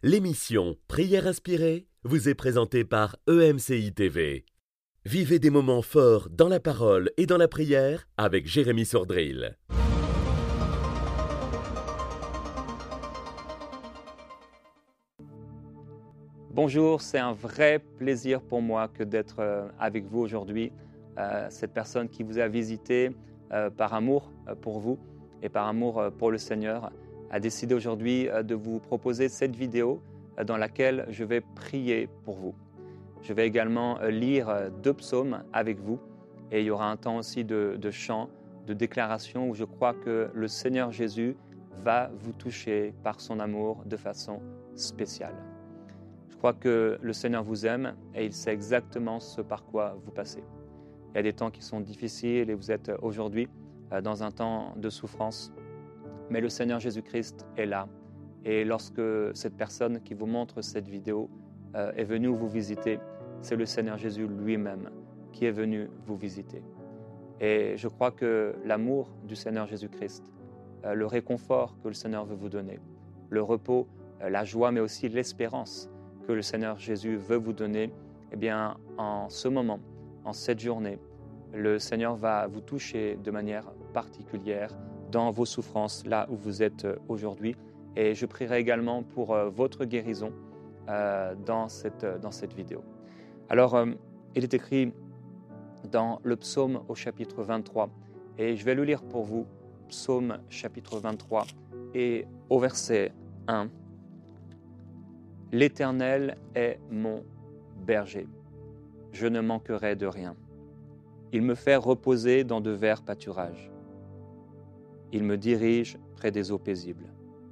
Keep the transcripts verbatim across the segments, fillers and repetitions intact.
L'émission Prière inspirée vous est présentée par E M C I T V. Vivez des moments forts dans la parole et dans la prière avec Jérémy Sordrill. Bonjour, c'est un vrai plaisir pour moi que d'être euh, avec vous aujourd'hui. Euh, cette personne qui vous a visité euh, par amour euh, pour vous et par amour euh, pour le Seigneur a décidé aujourd'hui euh, de vous proposer cette vidéo euh, dans laquelle je vais prier pour vous. Je vais également euh, lire euh, deux psaumes avec vous et il y aura un temps aussi de, de chant, de déclaration où je crois que le Seigneur Jésus va vous toucher par son amour de façon spéciale. Je crois que le Seigneur vous aime et il sait exactement ce par quoi vous passez. Il y a des temps qui sont difficiles et vous êtes aujourd'hui dans un temps de souffrance. Mais le Seigneur Jésus-Christ est là. Et lorsque cette personne qui vous montre cette vidéo est venue vous visiter, c'est le Seigneur Jésus lui-même qui est venu vous visiter. Et je crois que l'amour du Seigneur Jésus-Christ, le réconfort que le Seigneur veut vous donner, le repos, la joie, mais aussi l'espérance que le Seigneur Jésus veut vous donner, eh bien, en ce moment, en cette journée, le Seigneur va vous toucher de manière particulière dans vos souffrances, là où vous êtes aujourd'hui. Et je prierai également pour euh, votre guérison euh, dans, cette, dans cette vidéo. Alors, euh, il est écrit dans le psaume au chapitre vingt-trois, et je vais le lire pour vous, psaume chapitre vingt-trois, et au verset un. L'Éternel est mon berger, je ne manquerai de rien. Il me fait reposer dans de verts pâturages. Il me dirige près des eaux paisibles.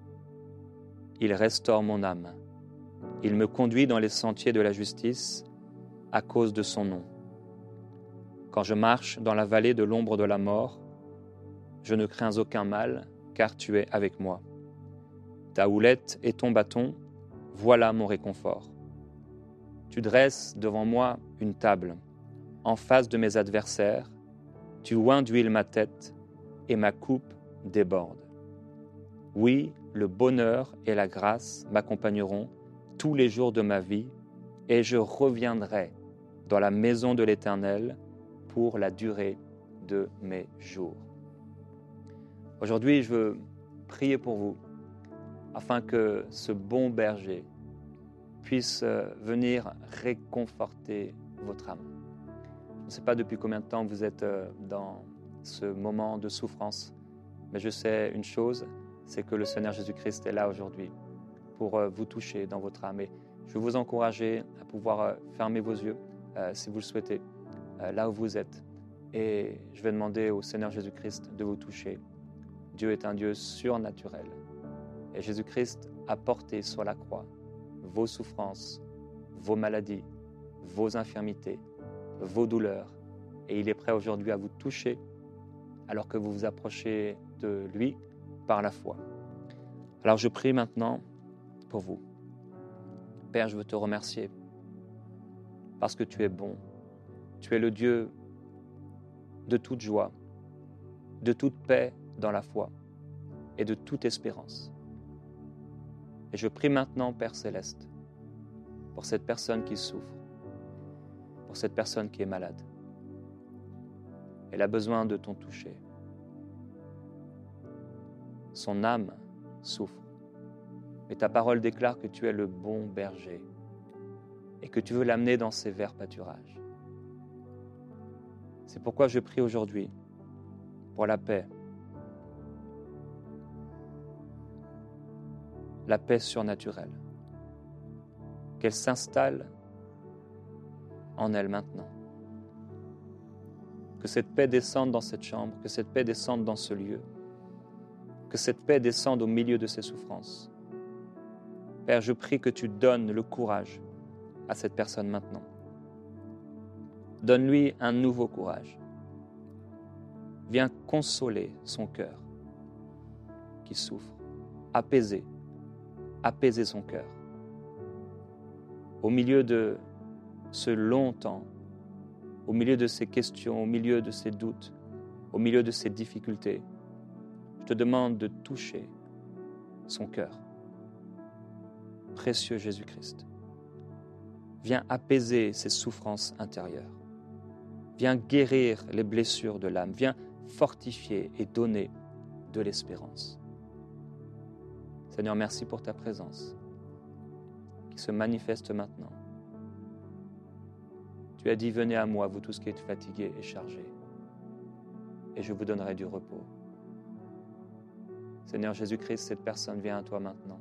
Il restaure mon âme. Il me conduit dans les sentiers de la justice à cause de son nom. Quand je marche dans la vallée de l'ombre de la mort, je ne crains aucun mal, car tu es avec moi. Ta houlette et ton bâton, voilà mon réconfort. Tu dresses devant moi une table, en face de mes adversaires, tu oins d'huile ma tête, et ma coupe déborde. Oui, le bonheur et la grâce m'accompagneront tous les jours de ma vie, et je reviendrai dans la maison de l'Éternel pour la durée de mes jours. Aujourd'hui, je veux prier pour vous, afin que ce bon berger puisse venir réconforter votre âme. Je ne sais pas depuis combien de temps vous êtes dans ce moment de souffrance, mais je sais une chose, c'est que le Seigneur Jésus-Christ est là aujourd'hui pour vous toucher dans votre âme. Et je veux vous encourager à pouvoir fermer vos yeux, si vous le souhaitez, là où vous êtes. Et je vais demander au Seigneur Jésus-Christ de vous toucher. Dieu est un Dieu surnaturel. Et Jésus-Christ a porté sur la croix vos souffrances, vos maladies, vos infirmités, vos douleurs. Et il est prêt aujourd'hui à vous toucher alors que vous vous approchez de lui par la foi. Alors je prie maintenant pour vous. Père, je veux te remercier parce que tu es bon. Tu es le Dieu de toute joie, de toute paix dans la foi et de toute espérance. Et je prie maintenant, Père Céleste, pour cette personne qui souffre, pour cette personne qui est malade. Elle a besoin de ton toucher. Son âme souffre. Mais ta parole déclare que tu es le bon berger et que tu veux l'amener dans ces verts pâturages. C'est pourquoi je prie aujourd'hui pour la paix, la paix surnaturelle, qu'elle s'installe en elle maintenant. Que cette paix descende dans cette chambre, que cette paix descende dans ce lieu, que cette paix descende au milieu de ces souffrances. Père, je prie que tu donnes le courage à cette personne maintenant. Donne-lui un nouveau courage. Viens consoler son cœur qui souffre, apaiser, apaiser son cœur. Au milieu de ce long temps, au milieu de ces questions, au milieu de ces doutes, au milieu de ces difficultés, je te demande de toucher son cœur. précieux Jésus-Christ. Viens apaiser ces souffrances intérieures. Viens guérir les blessures de l'âme. Viens fortifier et donner de l'espérance. Seigneur, merci pour ta présence qui se manifeste maintenant. Tu as dit, venez à moi, vous tous qui êtes fatigués et chargés, et je vous donnerai du repos. Seigneur Jésus-Christ, cette personne vient à toi maintenant.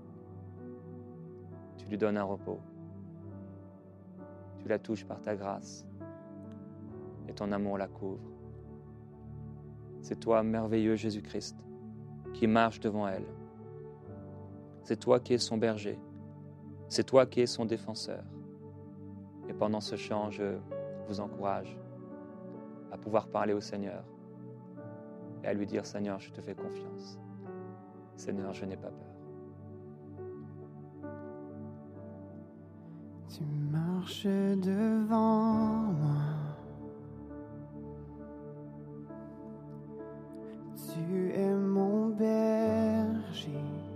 Tu lui donnes un repos. Tu la touches par ta grâce et ton amour la couvre. C'est toi, merveilleux Jésus-Christ, qui marche devant elle. C'est toi qui es son berger. C'est toi qui es son défenseur. Et pendant ce chant, je vous encourage à pouvoir parler au Seigneur et à lui dire, Seigneur, je te fais confiance. Seigneur, je n'ai pas peur. Tu marches devant moi. Tu es mon berger.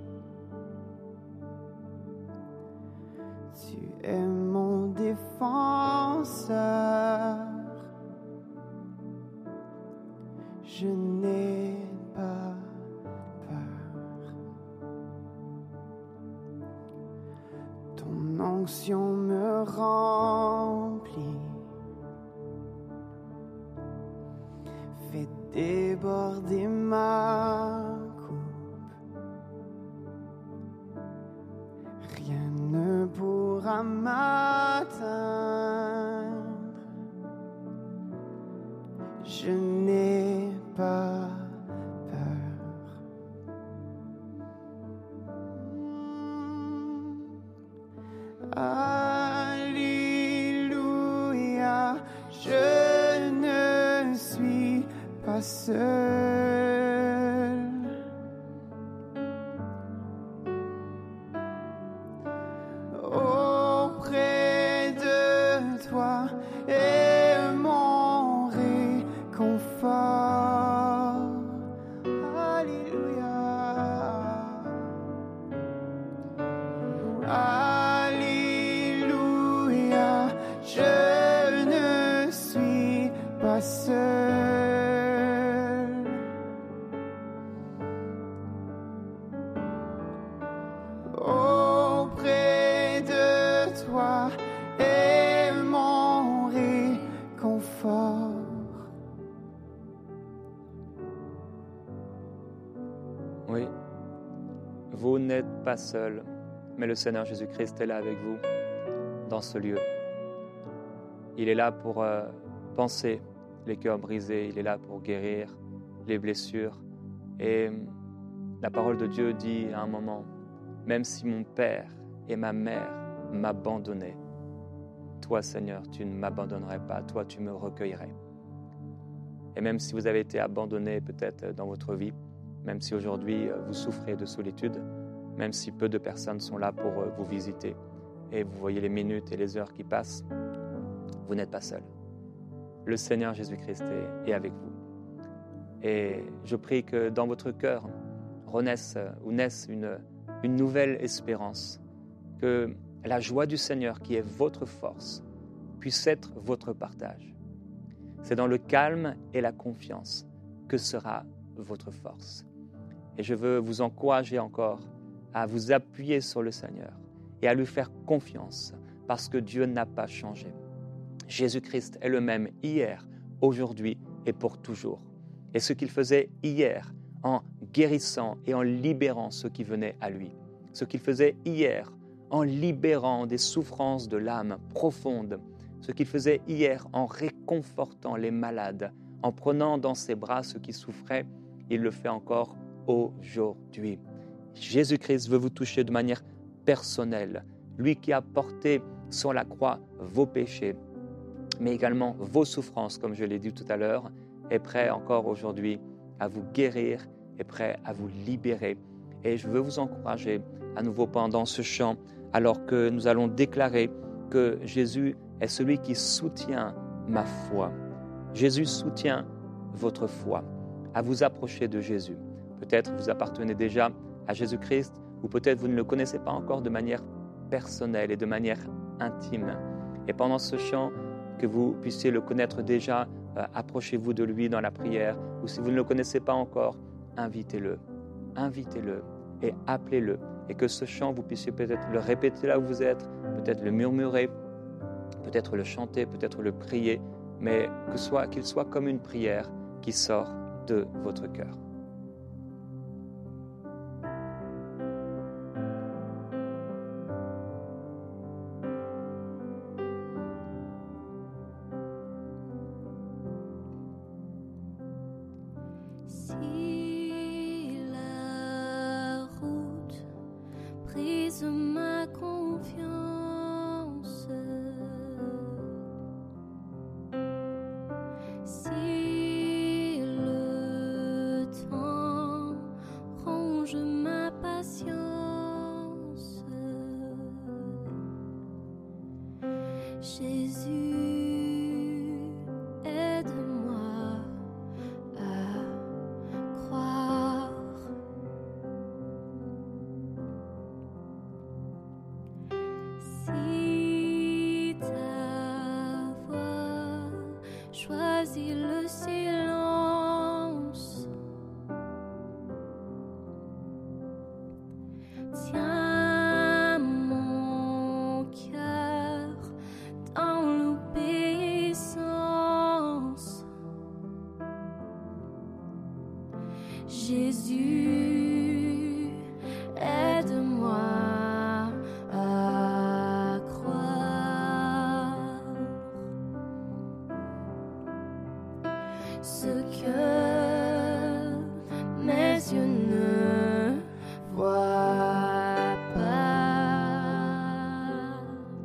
Tu es mon défenseur. Je n'ai pas peur. Ton onction me remplit. Fais déborder ma coupe. Rien ne pourra m'atteindre. Je n'ai pas peur. Alléluia, je ne suis pas seul. Auprès de toi est mon réconfort. Alléluia. Alléluia, je ne suis pas seul. Auprès de toi est mon réconfort. Oui, vous n'êtes pas seul, mais le Seigneur Jésus-Christ est là avec vous, dans ce lieu. Il est là pour euh, penser les cœurs brisés, il est là pour guérir les blessures. Et la parole de Dieu dit à un moment, même si mon père et ma mère m'abandonnaient, toi Seigneur, tu ne m'abandonnerais pas, toi tu me recueillerais. Et même si vous avez été abandonné peut-être dans votre vie, même si aujourd'hui vous souffrez de solitude, même si peu de personnes sont là pour vous visiter, et vous voyez les minutes et les heures qui passent, vous n'êtes pas seul. Le Seigneur Jésus-Christ est, est avec vous. Et je prie que dans votre cœur renaisse ou naisse une, une nouvelle espérance, que la joie du Seigneur, qui est votre force, puisse être votre partage. C'est dans le calme et la confiance que sera votre force. Et je veux vous encourager encore à vous appuyer sur le Seigneur et à lui faire confiance, parce que Dieu n'a pas changé. Jésus-Christ est le même hier, aujourd'hui et pour toujours. Et ce qu'il faisait hier en guérissant et en libérant ceux qui venaient à lui, ce qu'il faisait hier en libérant des souffrances de l'âme profondes, ce qu'il faisait hier en réconfortant les malades, en prenant dans ses bras ceux qui souffraient, il le fait encore aujourd'hui. Jésus-Christ veut vous toucher de manière personnelle, lui qui a porté sur la croix vos péchés, mais également vos souffrances, comme je l'ai dit tout à l'heure, est prêt encore aujourd'hui à vous guérir, est prêt à vous libérer. Et je veux vous encourager à nouveau pendant ce chant, alors que nous allons déclarer que Jésus est celui qui soutient ma foi. Jésus soutient votre foi, à vous approcher de Jésus. Peut-être vous appartenez déjà à Jésus-Christ, ou peut-être vous ne le connaissez pas encore de manière personnelle et de manière intime. Et pendant ce chant, que vous puissiez le connaître déjà, euh, approchez-vous de lui dans la prière, ou si vous ne le connaissez pas encore, invitez-le, invitez-le et appelez-le. Et que ce chant, vous puissiez peut-être le répéter là où vous êtes, peut-être le murmurer, peut-être le chanter, peut-être le prier, mais que soit, qu'il soit comme une prière qui sort de votre cœur. Si la route brise ma confiance, si le temps ronge ma patience, Jésus, aide-moi à croire. Si ta voix choisit le silence, tiens mon cœur dans l'obéissance. Jésus, aide-moi à croire ce que mes yeux ne voient pas.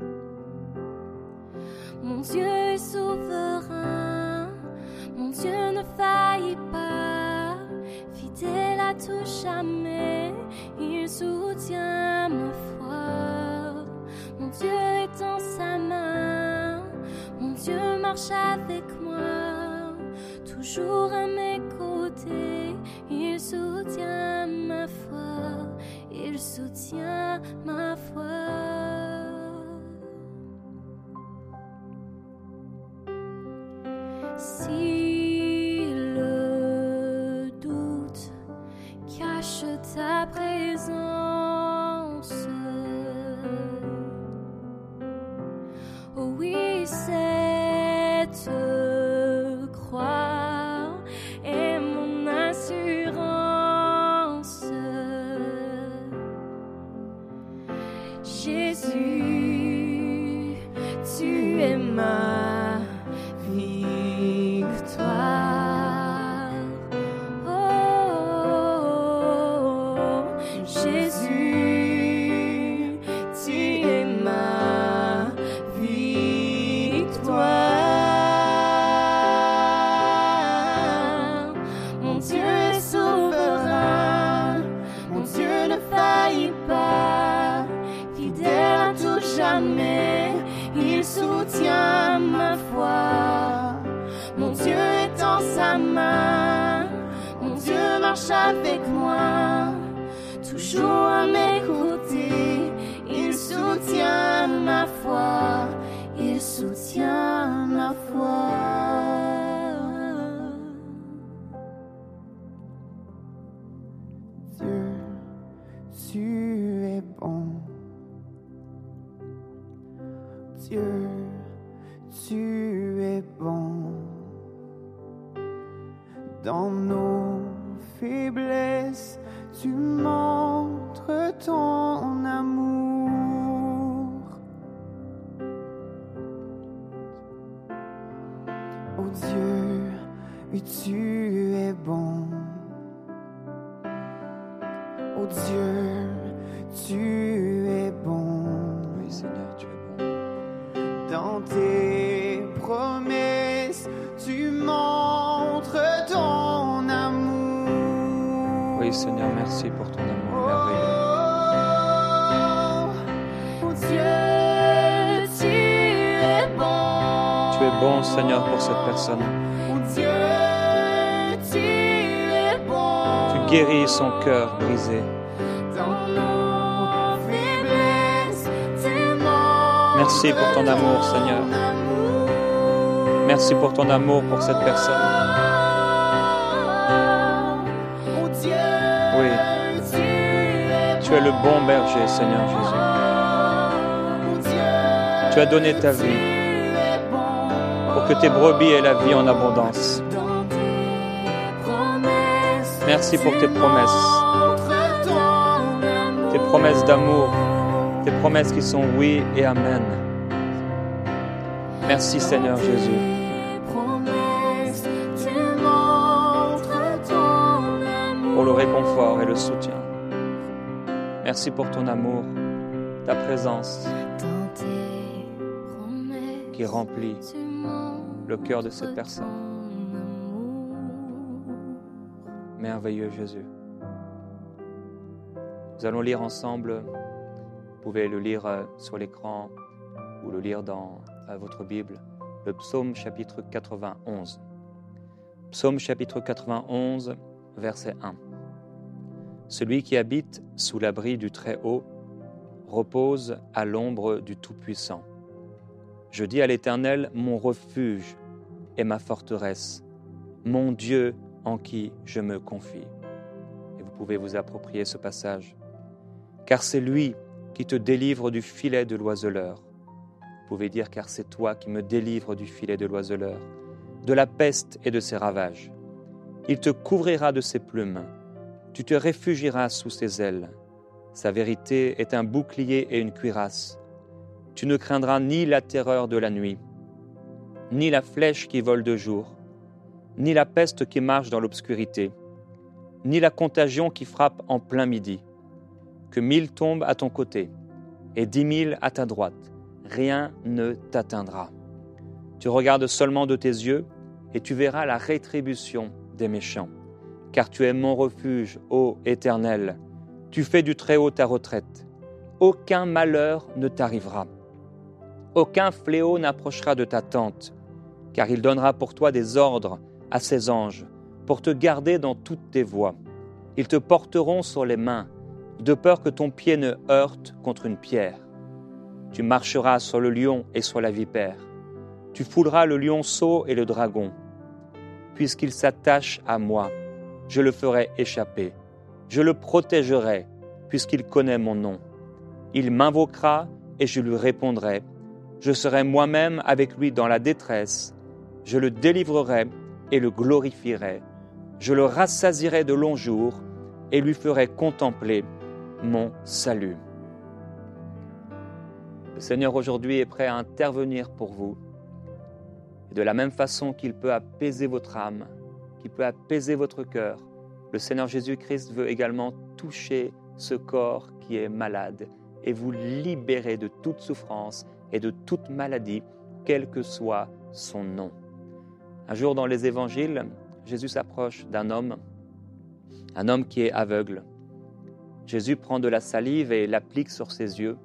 Mon Dieu est souverain, mon Dieu ne faillit pas, fidèle à tout jamais, il soutient ma foi. Mon Dieu est dans sa main, mon Dieu marche avec moi, toujours à mes côtés, il soutient ma foi, il soutient ma foi. Si le doute cache ta présence, oh oui, cette croix est mon assurance. Jésus, tu es ma victoire. Oh, Jésus, tu es ma victoire. Mon Dieu est souverain, mon Dieu ne faillit pas, fidèle à tout jamais, il soutient ma foi. Mon Dieu est en sa main, mon Dieu marche avec moi, toujours à mes côtés, il soutient ma foi, il soutient ma foi. Dieu, tu es bon. Dieu, tu es bon. Dans nos faiblesses, tu montres ton amour. Oh Dieu, oui, tu es bon. Oh Dieu, tu es bon. Oui, Seigneur, tu es bon. Dans tes promesses, tu montres ton amour. Oui, Seigneur, merci pour ton amour merveilleux. Oh, Dieu, tu es bon. Tu es bon, Seigneur, pour cette personne. Oh Dieu, tu es bon. Tu guéris son cœur brisé. Dans nos Merci pour ton amour, Seigneur. Merci pour ton amour pour cette personne. Oui, tu es le bon berger, Seigneur Jésus. Tu as donné ta vie pour que tes brebis aient la vie en abondance. Merci pour tes promesses, tes promesses d'amour, tes promesses qui sont oui et amen. Merci Seigneur Jésus. Pour le réconfort et le soutien. Merci pour ton amour, ta présence qui remplit le cœur de cette personne. Merveilleux Jésus. Nous allons lire ensemble, vous pouvez le lire sur l'écran ou le lire dans votre Bible, le psaume chapitre quatre-vingt-onze. Psaume chapitre quatre-vingt-onze, verset un. Celui qui habite sous l'abri du Très-Haut repose à l'ombre du Tout-Puissant. Je dis à l'Éternel, mon refuge et ma forteresse, mon Dieu en qui je me confie. Et vous pouvez vous approprier ce passage. Car c'est lui qui te délivre du filet de l'oiseleur. Vous pouvez dire, car c'est toi qui me délivres du filet de l'oiseleur, de la peste et de ses ravages. Il te couvrira de ses plumes. Tu te réfugieras sous ses ailes. Sa vérité est un bouclier et une cuirasse. Tu ne craindras ni la terreur de la nuit, ni la flèche qui vole de jour, ni la peste qui marche dans l'obscurité, ni la contagion qui frappe en plein midi. Que mille tombent à ton côté et dix mille à ta droite, rien ne t'atteindra. Tu regardes seulement de tes yeux et tu verras la rétribution des méchants. Car tu es mon refuge, ô Éternel. Tu fais du Très-Haut ta retraite. Aucun malheur ne t'arrivera. Aucun fléau n'approchera de ta tente, car il donnera pour toi des ordres à ses anges, pour te garder dans toutes tes voies. Ils te porteront sur les mains, de peur que ton pied ne heurte contre une pierre. Tu marcheras sur le lion et sur la vipère. Tu fouleras le lionceau et le dragon. Puisqu'il s'attache à moi, je le ferai échapper. Je le protégerai, puisqu'il connaît mon nom. Il m'invoquera et je lui répondrai. Je serai moi-même avec lui dans la détresse. Je le délivrerai et le glorifierai. Je le rassasierai de longs jours et lui ferai contempler mon salut. Le Seigneur aujourd'hui est prêt à intervenir pour vous. Et de la même façon qu'il peut apaiser votre âme, qu'il peut apaiser votre cœur, le Seigneur Jésus-Christ veut également toucher ce corps qui est malade et vous libérer de toute souffrance et de toute maladie, quel que soit son nom. Un jour dans les évangiles, Jésus s'approche d'un homme, un homme qui est aveugle. Jésus prend de la salive et l'applique sur ses yeux.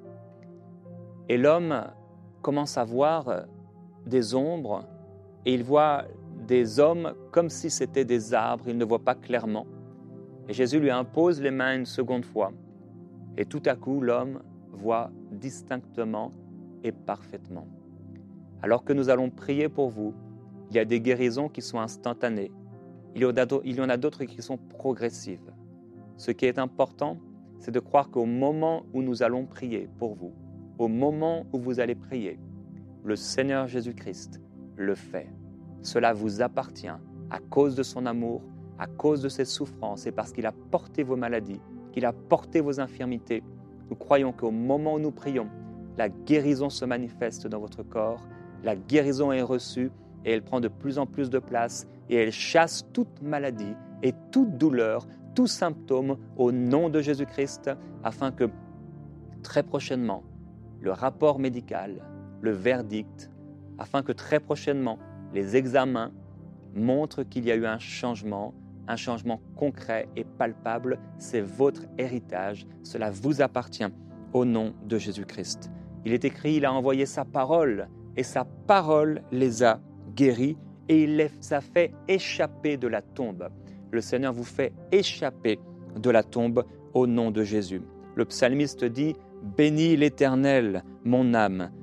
Et l'homme commence à voir des ombres et il voit des hommes comme si c'était des arbres, il ne voit pas clairement. Et Jésus lui impose les mains une seconde fois. Et tout à coup, l'homme voit distinctement et parfaitement. Alors que nous allons prier pour vous, il y a des guérisons qui sont instantanées. Il y en a d'autres qui sont progressives. Ce qui est important, c'est de croire qu'au moment où nous allons prier pour vous, au moment où vous allez prier, le Seigneur Jésus-Christ le fait. Cela vous appartient à cause de son amour, à cause de ses souffrances et parce qu'il a porté vos maladies, qu'il a porté vos infirmités. Nous croyons qu'au moment où nous prions, la guérison se manifeste dans votre corps, la guérison est reçue et elle prend de plus en plus de place et elle chasse toute maladie et toute douleur, tout symptôme au nom de Jésus-Christ afin que très prochainement, le rapport médical, le verdict, afin que très prochainement, les examens montrent qu'il y a eu un changement, un changement concret et palpable. C'est votre héritage, cela vous appartient au nom de Jésus-Christ. Il est écrit, il a envoyé sa parole et sa parole les a guéris et il les a fait échapper de la tombe. Le Seigneur vous fait échapper de la tombe au nom de Jésus. Le psalmiste dit « Bénis l'Éternel, mon âme,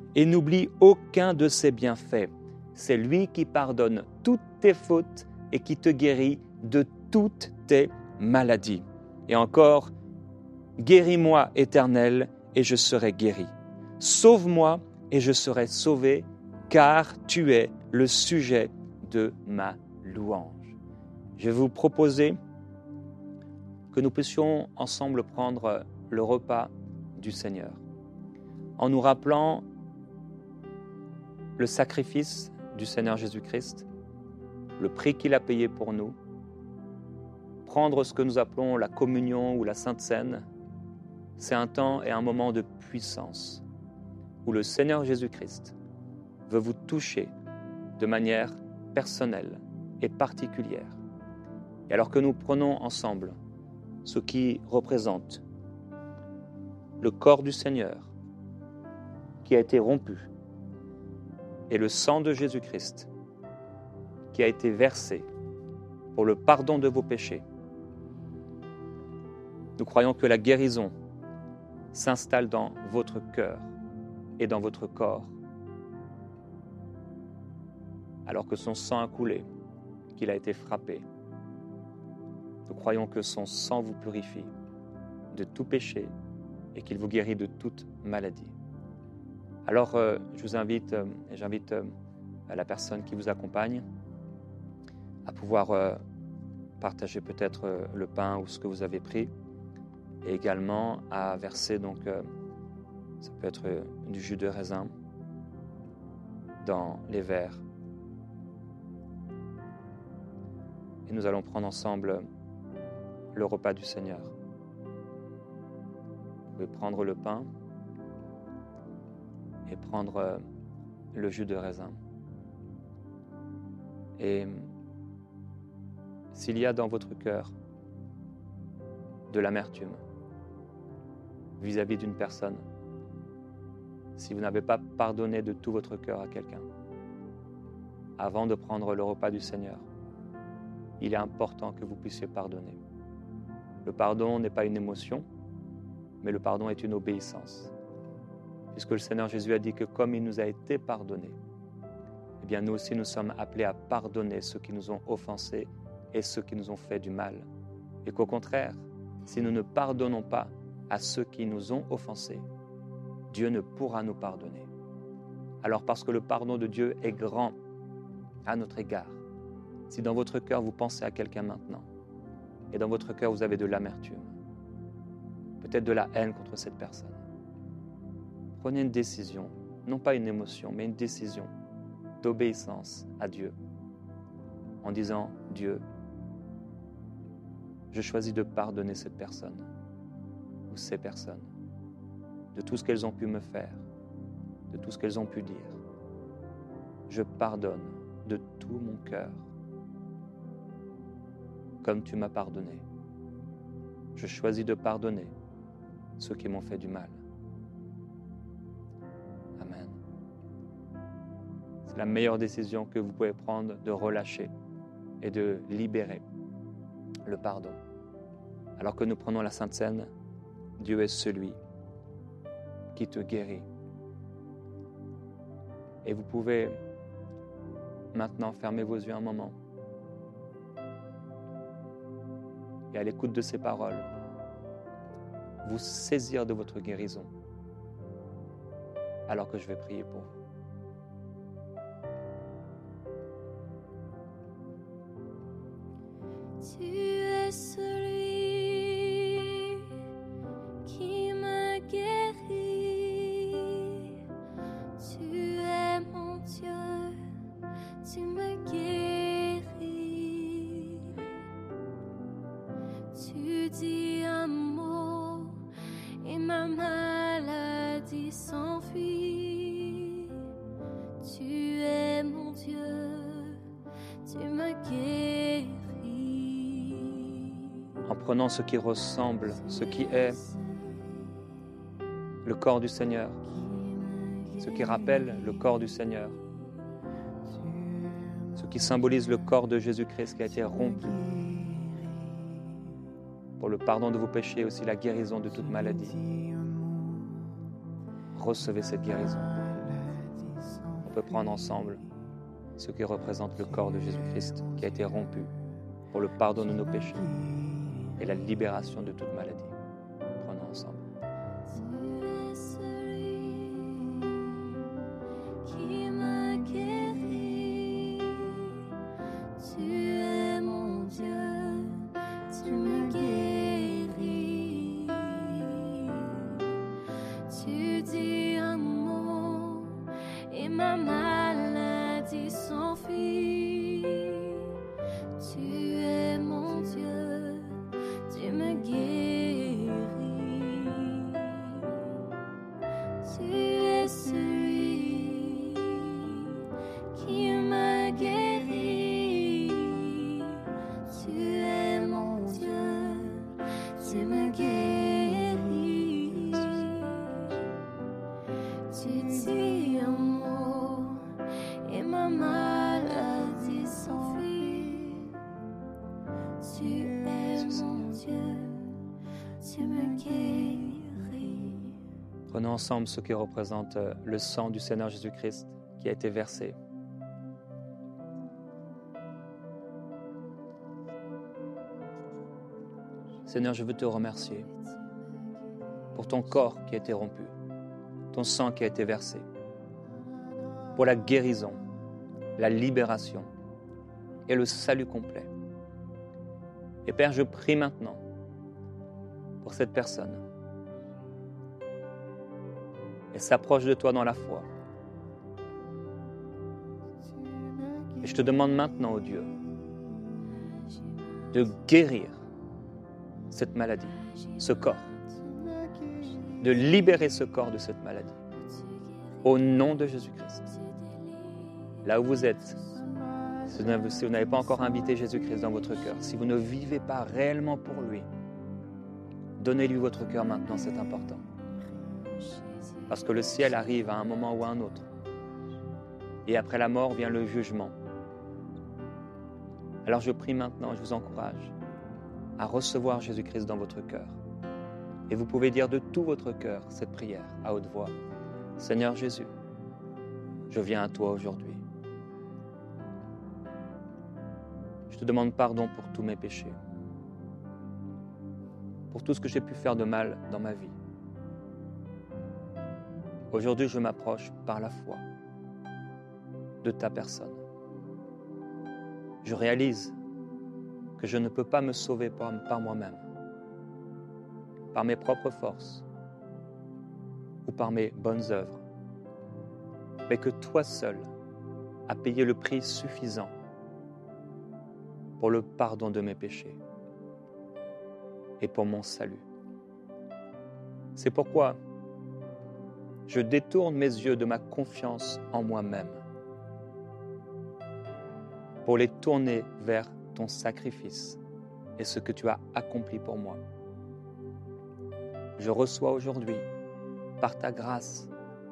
et n'oublie aucun de ses bienfaits. C'est lui qui pardonne toutes tes fautes et qui te guérit de toutes tes maladies. Et encore, guéris-moi, Éternel, et je serai guéri. Sauve-moi et je serai sauvé, car tu es le sujet de ma louange. Je vais vous proposer que nous puissions ensemble prendre le repas du Seigneur, en nous rappelant le sacrifice du Seigneur Jésus-Christ, le prix qu'il a payé pour nous, prendre ce que nous appelons la communion ou la Sainte Seine. C'est un temps et un moment de puissance où le Seigneur Jésus-Christ veut vous toucher de manière personnelle et particulière. Et alors que nous prenons ensemble ce qui représente le corps du Seigneur qui a été rompu et le sang de Jésus-Christ qui a été versé pour le pardon de vos péchés, nous croyons que la guérison s'installe dans votre cœur et dans votre corps, alors que son sang a coulé, qu'il a été frappé. Nous croyons que son sang vous purifie de tout péché et qu'il vous guérit de toute maladie. Alors, euh, je vous invite, euh, et j'invite euh, la personne qui vous accompagne à pouvoir euh, partager peut-être euh, le pain ou ce que vous avez pris, et également à verser, donc, euh, ça peut être euh, du jus de raisin dans les verres. Et nous allons prendre ensemble le repas du Seigneur. Vous pouvez prendre le pain et prendre euh, le jus de raisin. Et s'il y a dans votre cœur de l'amertume vis-à-vis d'une personne, si vous n'avez pas pardonné de tout votre cœur à quelqu'un, avant de prendre le repas du Seigneur, il est important que vous puissiez pardonner. Le pardon n'est pas une émotion, mais le pardon est une obéissance. Puisque le Seigneur Jésus a dit que comme il nous a été pardonné, eh bien nous aussi nous sommes appelés à pardonner ceux qui nous ont offensés et ceux qui nous ont fait du mal. Et qu'au contraire, si nous ne pardonnons pas à ceux qui nous ont offensés, Dieu ne pourra nous pardonner. Alors parce que le pardon de Dieu est grand à notre égard, si dans votre cœur vous pensez à quelqu'un maintenant, et dans votre cœur vous avez de l'amertume, peut-être de la haine contre cette personne, prenez une décision, non pas une émotion, mais une décision d'obéissance à Dieu, en disant, Dieu, je choisis de pardonner cette personne ou ces personnes de tout ce qu'elles ont pu me faire, de tout ce qu'elles ont pu dire. Je pardonne de tout mon cœur, comme tu m'as pardonné. Je choisis de pardonner ceux qui m'ont fait du mal. Amen. C'est la meilleure décision que vous pouvez prendre, de relâcher et de libérer le pardon. Alors que nous prenons la Sainte Seine, Dieu est celui qui te guérit. Et vous pouvez maintenant fermer vos yeux un moment et à l'écoute de ces paroles, vous saisir de votre guérison alors que je vais prier pour vous. Tu es celui qui me guérit. Tu es mon Dieu, tu me guéris. Tu dis un mot et ma maladie s'enfuit. Tu es mon Dieu, tu me guéris. En prenant ce qui ressemble, ce qui est le corps du Seigneur, ce qui rappelle le corps du Seigneur, ce qui symbolise le corps de Jésus-Christ qui a été rompu pour le pardon de vos péchés et aussi la guérison de toute maladie. Recevez cette guérison on peut prendre ensemble ce qui représente le corps de Jésus-Christ qui a été rompu pour le pardon de nos péchés et la libération de toute maladie. Prenons ensemble. Tu es celui qui me guérit. Tu es mon Dieu, tu me guéris. Tu dis un mot et ma maladie s'enfuit. Tu es mon Dieu, tu me guéris. Tu es celui qui me guérit. Tu es mon Dieu, tu me guéris. Tu dis un mot et ma maladie s'enfuit. Tu es mon Dieu, tu me guéris. Prenons ensemble ce qui représente euh, le sang du Seigneur Jésus-Christ qui a été versé. Seigneur, je veux te remercier pour ton corps qui a été rompu, ton sang qui a été versé, pour la guérison, la libération et le salut complet. Et Père, je prie maintenant pour cette personne. Elle s'approche de toi dans la foi. Et je te demande maintenant, ô Dieu, de guérir cette maladie, ce corps, de libérer ce corps de cette maladie, au nom de Jésus-Christ. Là où vous êtes, si vous n'avez pas encore invité Jésus-Christ dans votre cœur, si vous ne vivez pas réellement pour lui, donnez-lui votre cœur maintenant, c'est important. Parce que le ciel arrive à un moment ou à un autre. Et après la mort vient le jugement. Alors je prie maintenant, je vous encourage à recevoir Jésus-Christ dans votre cœur. Et vous pouvez dire de tout votre cœur cette prière à haute voix. Seigneur Jésus, je viens à toi aujourd'hui. Je te demande pardon pour tous mes péchés, pour tout ce que j'ai pu faire de mal dans ma vie. Aujourd'hui, je m'approche par la foi de ta personne. Je réalise que je ne peux pas me sauver par, par moi-même, par mes propres forces ou par mes bonnes œuvres, mais que toi seul as payé le prix suffisant pour le pardon de mes péchés et pour mon salut. C'est pourquoi je détourne mes yeux de ma confiance en moi-même pour les tourner vers ton sacrifice et ce que tu as accompli pour moi. Je reçois aujourd'hui, par ta grâce,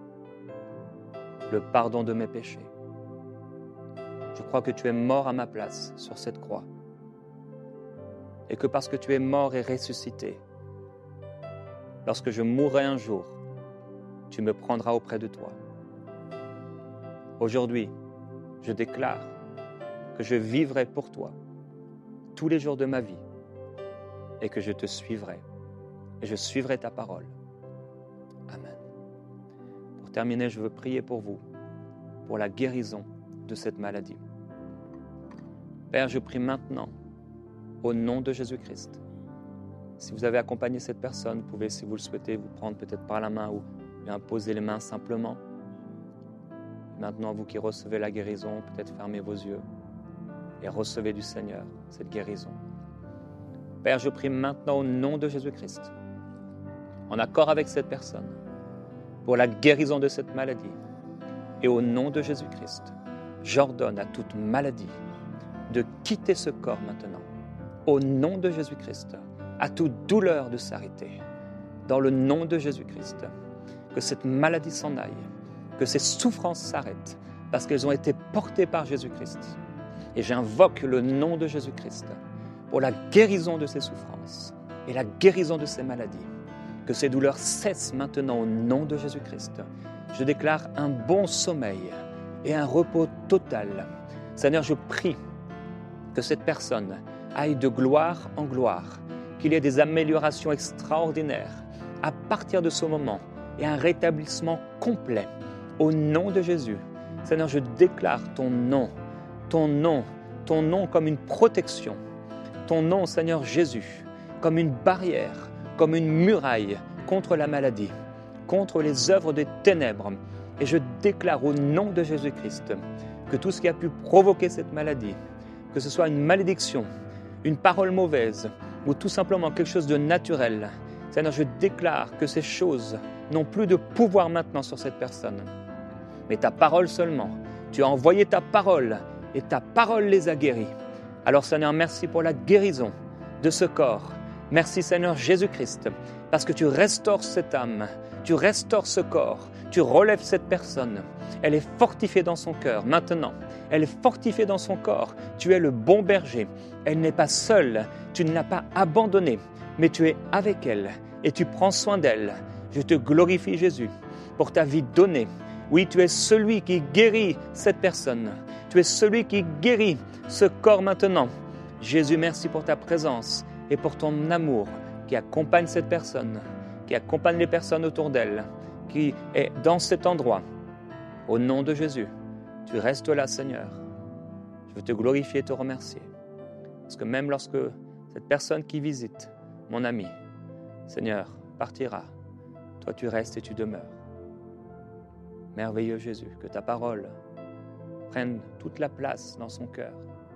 le pardon de mes péchés. Je crois que tu es mort à ma place sur cette croix et que parce que tu es mort et ressuscité, lorsque je mourrai un jour, tu me prendras auprès de toi. Aujourd'hui, je déclare que je vivrai pour toi tous les jours de ma vie et que je te suivrai et je suivrai ta parole. Amen. Pour terminer, je veux prier pour vous, pour la guérison de cette maladie. Père, je prie maintenant, au nom de Jésus-Christ. Si vous avez accompagné cette personne, vous pouvez, si vous le souhaitez, vous prendre peut-être par la main ou bien poser les mains simplement. Maintenant, vous qui recevez la guérison, peut-être fermez vos yeux et recevez du Seigneur cette guérison. Père, je prie maintenant au nom de Jésus-Christ, en accord avec cette personne, pour la guérison de cette maladie. Et au nom de Jésus-Christ, j'ordonne à toute maladie de quitter ce corps maintenant. Au nom de Jésus-Christ, à toute douleur de s'arrêter. Dans le nom de Jésus-Christ, que cette maladie s'en aille, que ces souffrances s'arrêtent, parce qu'elles ont été portées par Jésus-Christ. Et j'invoque le nom de Jésus-Christ pour la guérison de ces souffrances et la guérison de ces maladies. Que ces douleurs cessent maintenant au nom de Jésus-Christ. Je déclare un bon sommeil, et un repos total. Seigneur, je prie que cette personne aille de gloire en gloire, qu'il y ait des améliorations extraordinaires à partir de ce moment et un rétablissement complet. Au nom de Jésus, Seigneur, je déclare ton nom, ton nom, ton nom comme une protection, ton nom, Seigneur Jésus, comme une barrière, comme une muraille contre la maladie, contre les œuvres des ténèbres. Et je déclare au nom de Jésus-Christ que tout ce qui a pu provoquer cette maladie, que ce soit une malédiction, une parole mauvaise ou tout simplement quelque chose de naturel, Seigneur, je déclare que ces choses n'ont plus de pouvoir maintenant sur cette personne. Mais ta parole seulement. Tu as envoyé ta parole et ta parole les a guéris. Alors Seigneur, merci pour la guérison de ce corps. Merci Seigneur Jésus-Christ, parce que tu restaures cette âme, tu restaures ce corps, tu relèves cette personne. Elle est fortifiée dans son cœur maintenant. Elle est fortifiée dans son corps. Tu es le bon berger. Elle n'est pas seule. Tu ne l'as pas abandonnée, mais tu es avec elle et tu prends soin d'elle. Je te glorifie Jésus pour ta vie donnée. Oui, tu es celui qui guérit cette personne. Tu es celui qui guérit ce corps maintenant. Jésus, merci pour ta présence et pour ton amour qui accompagne cette personne, qui accompagne les personnes autour d'elle, qui est dans cet endroit. Au nom de Jésus, tu restes là, Seigneur. Je veux te glorifier et te remercier. Parce que même lorsque cette personne qui visite, mon ami, Seigneur, partira, toi tu restes et tu demeures. Merveilleux Jésus, que ta parole prenne toute la place dans son cœur.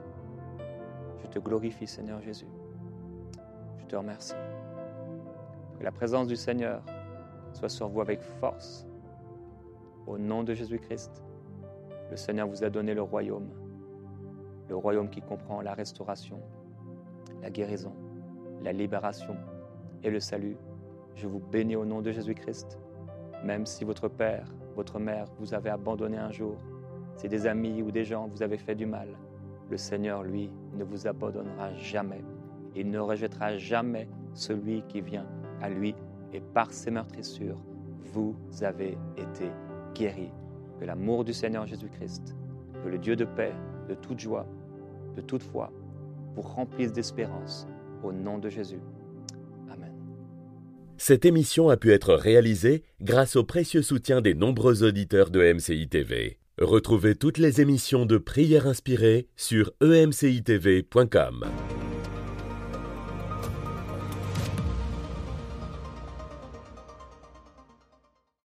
Je te glorifie, Seigneur Jésus. Je te remercie. Que la présence du Seigneur soit sur vous avec force. Au nom de Jésus-Christ, le Seigneur vous a donné le royaume. Le royaume qui comprend la restauration, la guérison, la libération et le salut. Je vous bénis au nom de Jésus-Christ. Même si votre père, votre mère vous avez abandonné un jour, si des amis ou des gens vous avaient fait du mal, le Seigneur, lui, ne vous abandonnera jamais. Il ne rejettera jamais celui qui vient à lui. Et par ses meurtrissures, vous avez été guéris. Que l'amour du Seigneur Jésus-Christ, que le Dieu de paix, de toute joie, de toute foi, vous remplisse d'espérance. Au nom de Jésus. Amen. Cette émission a pu être réalisée grâce au précieux soutien des nombreux auditeurs de E M C I T V. Retrouvez toutes les émissions de Prières inspirées sur e m c i t v point com.